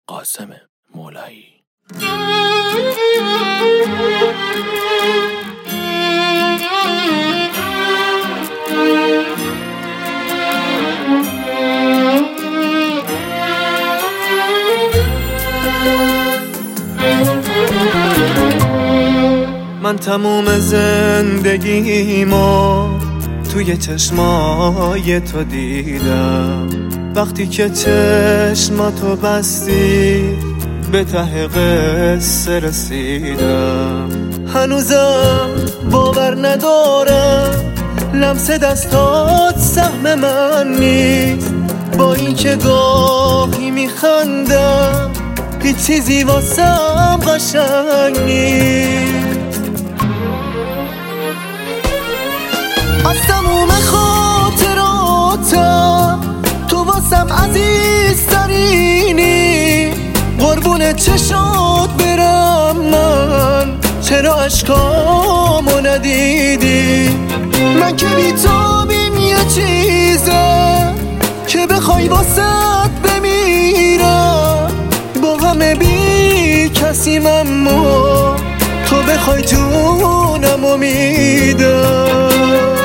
قاسم مولایی. من تموم زندگیمو توی چشمای تو دیدم، وقتی که چشماتو بستی به ته قصه رسیدم. هنوزم باور ندارم لمس دستات سهم من نیست، با این که گاهی میخندم هیچ چیزی واسم قشنگ نیست. از تموم خاطراتم تو واسم عزیزترینی، قربون چشات برم من چرا اشکامو ندیدی؟ من که بی‌تابیم یه چیزه که بخوای واسط بمیرم، با همه بی کسیم اما تو بخوای جونمو میدم.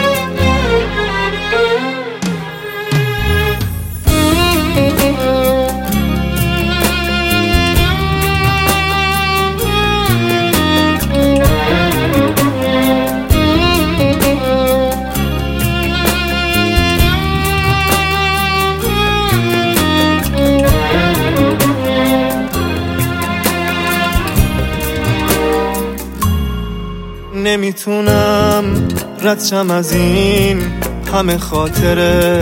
نمیتونم رد شم از این همه خاطر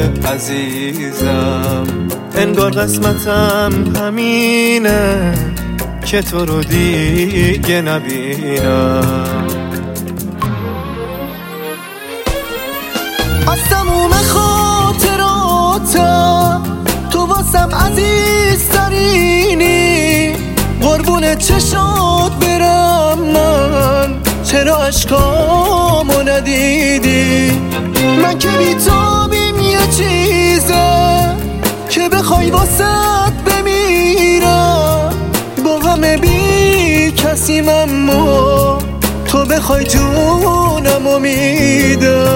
عزیزم، انگار قسمتم همینه که تو رو دیگه نبینم. از تموم خاطراتم تو واسم عزیزترینی، قربون چشات برم من چرا اشکامو ندیدی؟ من که بی‌تابیم یه چیزه که بخوای واسط بمیرم، با همه بی کسیم اما تو بخوای جونمو میدم.